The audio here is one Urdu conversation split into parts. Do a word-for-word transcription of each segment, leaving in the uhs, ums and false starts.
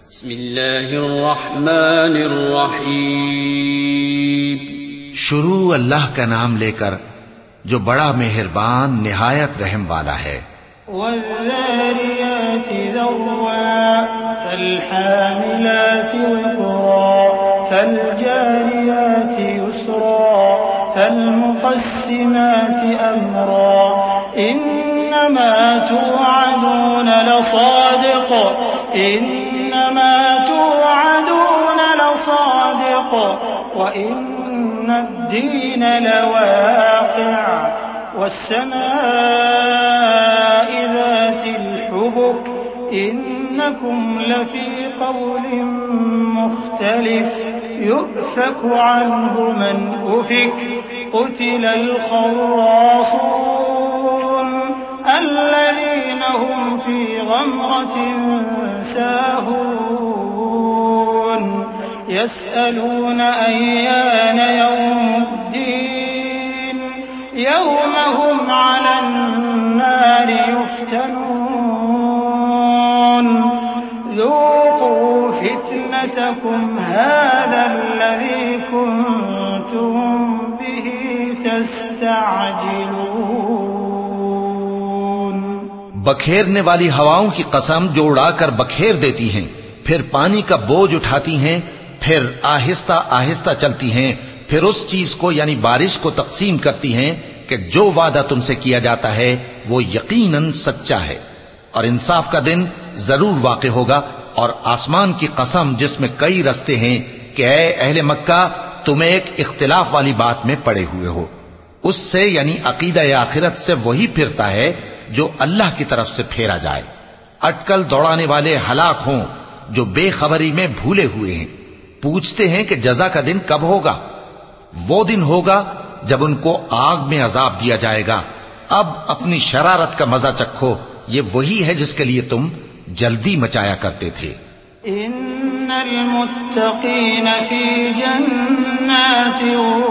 بسم اللہ الرحمن الرحیم. شروع اللہ کا نام لے کر جو بڑا مہربان نہایت رحم والا ہے. والذاريات ذروا فالحاملات وقرا فالجاريات يسرا فالمقسمات أمرا إنما توعدون لصادق إنما توعدون لصادق وإن الدين لواقع والسماء ذات الحبك إنكم لفي قول مختلف يؤفك عنه من أفك قتل الخراصون الذين هم في غمرة ساهون يسألون أيان يوم الدين يوم هم على النار يفتنون ذوقوا فتنتكم هذا الذي كنتم به تستعجلون. بکھیرنے والی ہواؤں کی قسم جو اڑا کر بکھیر دیتی ہیں، پھر پانی کا بوجھ اٹھاتی ہیں، پھر آہستہ آہستہ چلتی ہیں، پھر اس چیز کو یعنی بارش کو تقسیم کرتی ہیں کہ جو وعدہ تم سے کیا جاتا ہے وہ یقیناً سچا ہے، اور انصاف کا دن ضرور واقع ہوگا. اور آسمان کی قسم جس میں کئی رستے ہیں کہ اے اہل مکہ تم ایک اختلاف والی بات میں پڑے ہوئے ہو. اس سے یعنی عقیدہ آخرت سے وہی پھرتا ہے جو اللہ کی طرف سے پھیرا جائے. اٹکل دوڑانے والے ہلاک ہوں جو بے خبری میں بھولے ہوئے ہیں. پوچھتے ہیں کہ جزا کا دن کب ہوگا؟ وہ دن ہوگا جب ان کو آگ میں عذاب دیا جائے گا. اب اپنی شرارت کا مزہ چکھو، یہ وہی ہے جس کے لیے تم جلدی مچایا کرتے تھے. ان المتقین فی جنات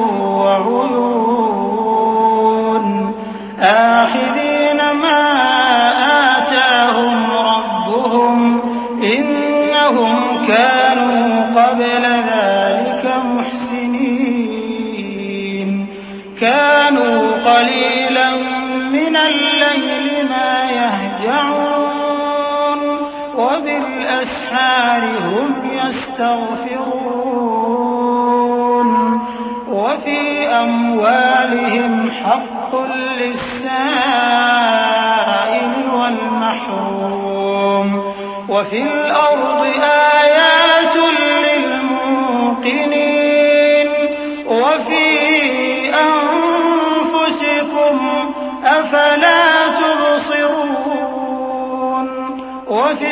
وعیون آخذین ما آتاهم ربهم انهم كانوا قبل ذلك محسنين كانوا قليلا من الليل ما يهجعون وبالأسحار هم يستغفرون وفي أموالهم حق للسائل والمحروم وفي الأرض آيات للموقنين وفي أنفسكم أفلا تبصرون وفي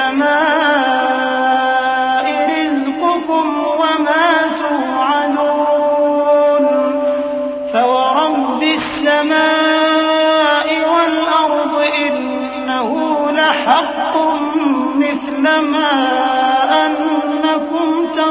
السماء رزقكم وما توعدون فورب السماء والأرض إنه لحق مثل ما أنكم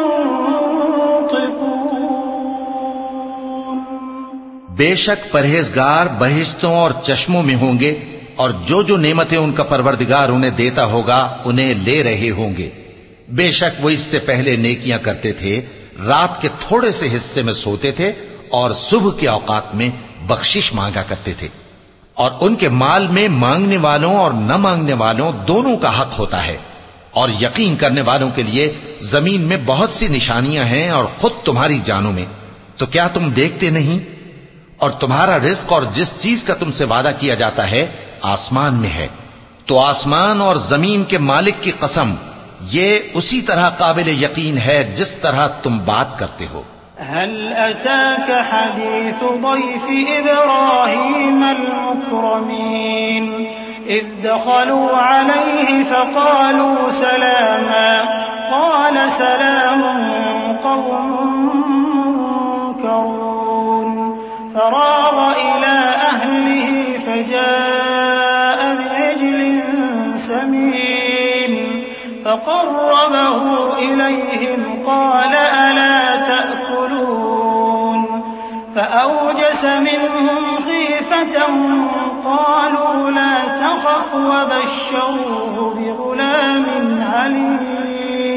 تنطقون. بے شک پرہیزگار بہشتوں اور چشموں میں ہوں گے، اور جو جو نعمتیں ان کا پروردگار انہیں دیتا ہوگا انہیں لے رہے ہوں گے. بے شک وہ اس سے پہلے نیکیاں کرتے تھے، رات کے تھوڑے سے حصے میں سوتے تھے اور صبح کے اوقات میں بخشش مانگا کرتے تھے. اور ان کے مال میں مانگنے والوں اور نہ مانگنے والوں دونوں کا حق ہوتا ہے. اور یقین کرنے والوں کے لیے زمین میں بہت سی نشانیاں ہیں اور خود تمہاری جانوں میں. تو کیا تم دیکھتے نہیں؟ اور تمہارا رزق اور جس چیز کا تم سے وعدہ کیا جاتا ہے آسمان میں ہے. تو آسمان اور زمین کے مالک کی قسم، یہ اسی طرح قابل یقین ہے جس طرح تم بات کرتے ہو. هل أتاك حديث ضيف إبراهيم المكرمين إذ دخلوا عليه فقالوا سلاما قال سلام قوم منكرون فراغ إلى أهله فجاء بعجل سمين فقربه إليهم قال ألا تأكلون فأوجس منهم خيفة قالوا لا تخف وبشروه بغلام عليم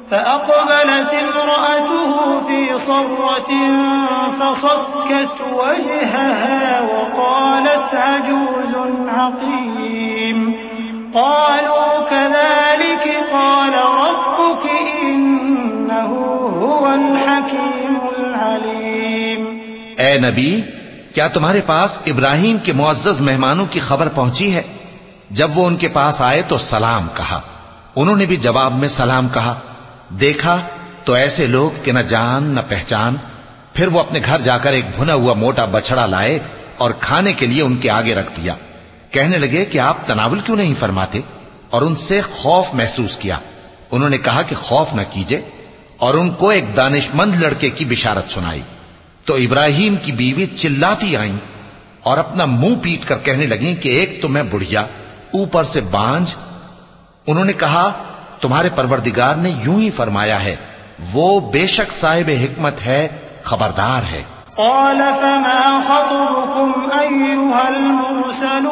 فأقبلت امرأته في صرة فصكت وجهها وقالت عجوز عقيم قالوا كذلك قال ربك إنه هو الحكيم العليم۔ اے نبی، کیا تمہارے پاس ابراہیم کے معزز مہمانوں کی خبر پہنچی ہے؟ جب وہ ان کے پاس آئے تو سلام کہا، انہوں نے بھی جواب میں سلام کہا۔ دیکھا تو ایسے لوگ کہ نہ جان نہ پہچان۔ پھر وہ اپنے گھر جا کر ایک بھنا ہوا موٹا بچڑا لائے اور کھانے کے لیے ان کے آگے رکھ دیا۔ کہنے لگے کہ آپ تناول کیوں نہیں فرماتے؟ اور ان سے خوف محسوس کیا۔ انہوں نے کہا کہ خوف نہ کیجے، اور ان کو ایک دانش مند لڑکے کی بشارت سنائی۔ تو ابراہیم کی بیوی چلاتی آئیں اور اپنا منہ پیٹ کر کہنے لگیں کہ ایک تو میں بڑھیا، اوپر سے بانجھ۔ انہوں نے کہا تمہارے پروردگار نے یوں ہی فرمایا ہے، وہ بے شک صاحب حکمت ہے، خبردار ہے۔ قال فما خطبكم أيها المرسلون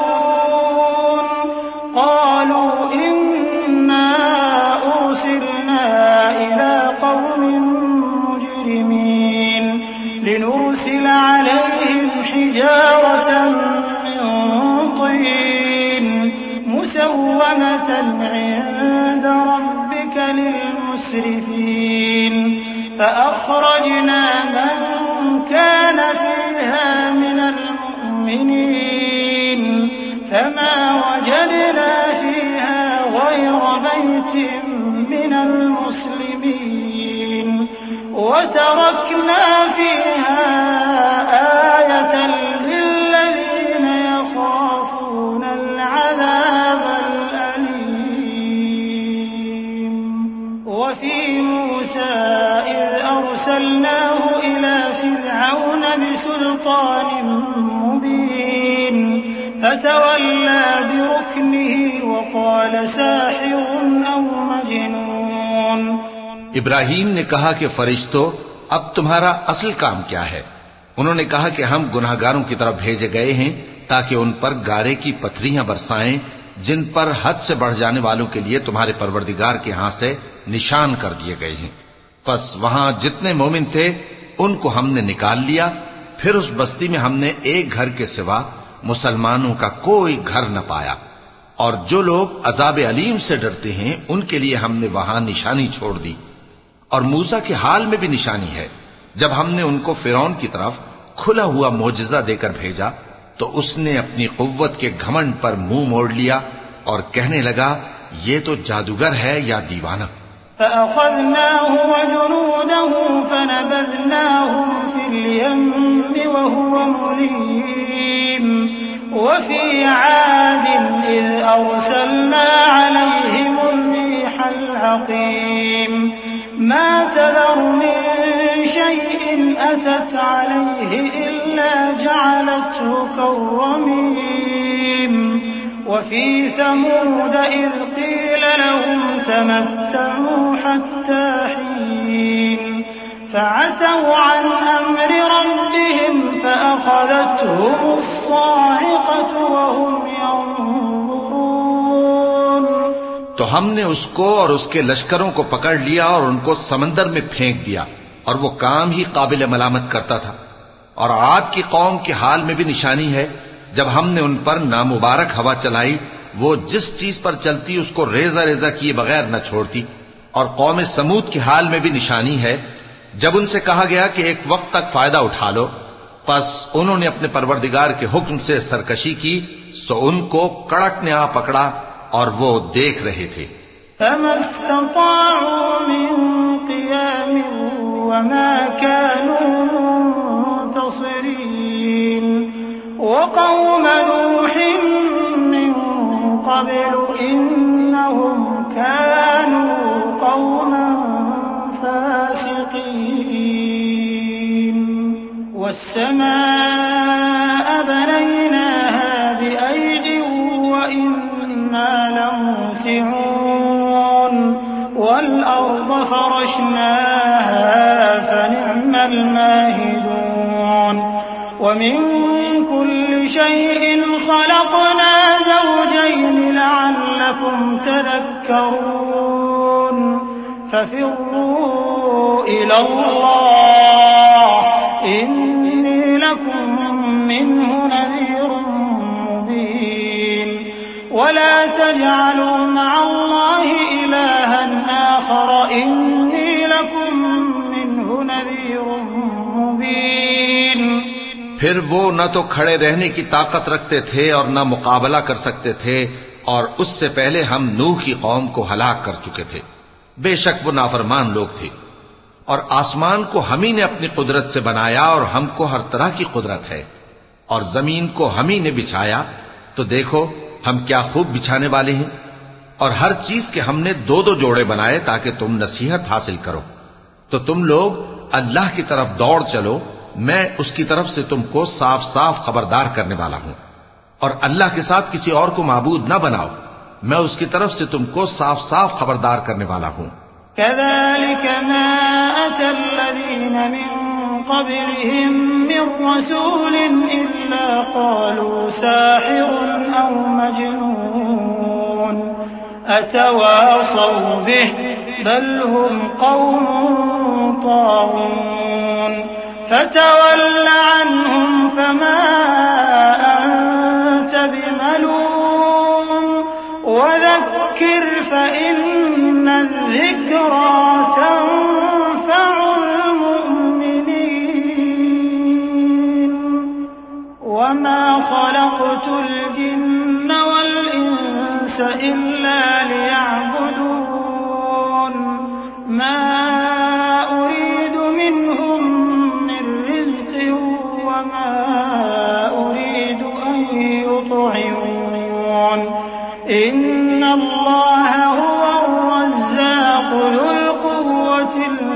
قالوا إنا أرسلنا إلى قوم مجرمين لنرسل عليهم حجارة من طين مسومة عند ربك للمسرفين فأخرجنا من كان فيها من المؤمنين فما وجدنا فيها غير بيت من المسلمين وتركنا فيها آية للذين يخافون العذاب الأليم وفي موسى إذ أرسلناه إلى فرعون بسلطان مبين فتولى بركنه وقال ساحر أو مجنون۔ ابراہیم نے کہا کہ فرشتو، اب تمہارا اصل کام کیا ہے؟ انہوں نے کہا کہ ہم گناہگاروں کی طرف بھیجے گئے ہیں تاکہ ان پر گارے کی پتھریاں برسائیں جن پر حد سے بڑھ جانے والوں کے لیے تمہارے پروردگار کے ہاں سے نشان کر دیے گئے ہیں۔ پس وہاں جتنے مومن تھے ان کو ہم نے نکال لیا، پھر اس بستی میں ہم نے ایک گھر کے سوا مسلمانوں کا کوئی گھر نہ پایا، اور جو لوگ عذاب علیم سے ڈرتے ہیں ان کے لیے ہم نے وہاں نشانی چھوڑ دی۔ اور موسیٰ کے حال میں بھی نشانی ہے، جب ہم نے ان کو فرعون کی طرف کھلا ہوا معجزہ دے کر بھیجا تو اس نے اپنی قوت کے گھمنڈ پر منہ موڑ لیا اور کہنے لگا یہ تو جادوگر ہے یا دیوانہ۔ فأخذناه وجنوده فنبذناهم في اليم وهو مليم وفي عاد إذ أرسلنا عليهم الريح العقيم ما تذر من شيء أتت عليه إلا جعلته كالرميم وفي ثمود إذ قيل لهم تمتعوا حتى حين فعتوا عن أمر ربهم فأخذتهم الصاعقة وهم ينظرون۔ تو ہم نے اس کو اور اس کے لشکروں کو پکڑ لیا اور ان کو سمندر میں پھینک دیا، اور وہ کام ہی قابل ملامت کرتا تھا۔ اور عاد کی قوم کے حال میں بھی نشانی ہے، جب ہم نے ان پر نامبارک ہوا چلائی، وہ جس چیز پر چلتی اس کو ریزہ ریزہ کیے بغیر نہ چھوڑتی۔ اور قوم سمود کے حال میں بھی نشانی ہے، جب ان سے کہا گیا کہ ایک وقت تک فائدہ اٹھا لو، پس انہوں نے اپنے پروردگار کے حکم سے سرکشی کی، سو ان کو کڑک نے آ پکڑا اور وہ دیکھ رہے تھے۔ فما استطاعوا من قيام وما كانوا منتصرين وقوم نوح من قبل إنهم كانوا قوما فاسقين والسماء بنيناها بأيد وإنا لموسعون والأرض فرشناها فنعم الماهدون ومن كل شيء خلقنا زوجين لعلكم تذكرون ففروا إلى الله إني لكم منه نذير مبين ولا تجعلوا مع الله إلها آخر إني لكم منه نذير مبين پھر وہ نہ تو کھڑے رہنے کی طاقت رکھتے تھے اور نہ مقابلہ کر سکتے تھے، اور اس سے پہلے ہم نوح کی قوم کو ہلاک کر چکے تھے۔ بے شک وہ نافرمان لوگ تھے۔ اور آسمان کو ہم ہی نے اپنی قدرت سے بنایا اور ہم کو ہر طرح کی قدرت ہے، اور زمین کو ہم ہی نے بچھایا، تو دیکھو ہم کیا خوب بچھانے والے ہیں۔ اور ہر چیز کے ہم نے دو دو جوڑے بنائے تاکہ تم نصیحت حاصل کرو۔ تو تم لوگ اللہ کی طرف دوڑ چلو، میں اس کی طرف سے تم کو صاف صاف خبردار کرنے والا ہوں، اور اللہ کے ساتھ کسی اور کو معبود نہ بناؤ، میں اس کی طرف سے تم کو صاف صاف خبردار کرنے والا ہوں۔ كذلك ما أتى الذين من قبلهم من رسول إلا قالوا ساحر أو مجنون أتواصوا به بل هم قوم طاغون فتول عنهم فما أنت بملوم وذكر فإن الذكرى تنفع المؤمنين وما خلقت الجن والإنس إلا ليعبدون ما أريد منهم من رزق وما أريد أن يطعمون إن الله هو الرزاق ذو القوة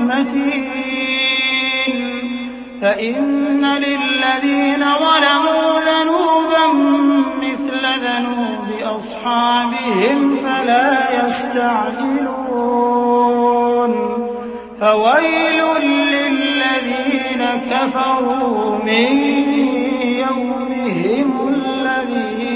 المتين فإن للذين ظلموا ذنوبا مثل ذنوب أصحابهم فلا يستعجلون فويل للذين كفروا من يومهم الذي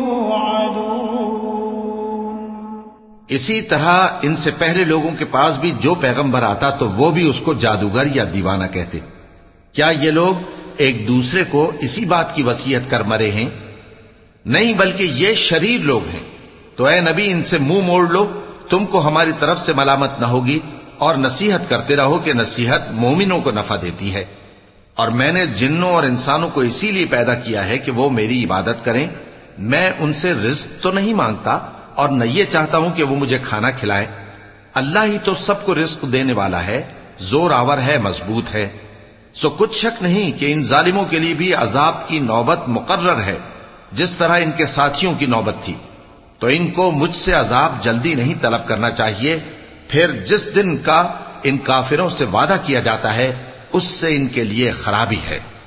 يوعدون۔ اسی طرح ان سے پہلے لوگوں کے پاس بھی جو پیغمبر آتا تو وہ بھی اس کو جادوگر یا دیوانہ کہتے۔ کیا یہ لوگ ایک دوسرے کو اسی بات کی وصیت کر مرے ہیں؟ نہیں، بلکہ یہ شریر لوگ ہیں۔ تو اے نبی ان سے منہ موڑ لو، تم کو ہماری طرف سے ملامت نہ ہوگی، اور نصیحت کرتے رہو کہ نصیحت مومنوں کو نفع دیتی ہے۔ اور میں نے جنوں اور انسانوں کو اسی لیے پیدا کیا ہے کہ وہ میری عبادت کریں۔ میں ان سے رزق تو نہیں مانگتا اور نہ یہ چاہتا ہوں کہ وہ مجھے کھانا کھلائیں۔ اللہ ہی تو سب کو رزق دینے والا ہے، زور آور ہے، مضبوط ہے۔ سو کچھ شک نہیں کہ ان ظالموں کے لیے بھی عذاب کی نوبت مقرر ہے، جس طرح ان کے ساتھیوں کی نوبت تھی۔ تو ان کو مجھ سے عذاب جلدی نہیں طلب کرنا چاہیے، پھر جس دن کا ان کافروں سے وعدہ کیا جاتا ہے اس سے ان کے لیے خرابی ہے۔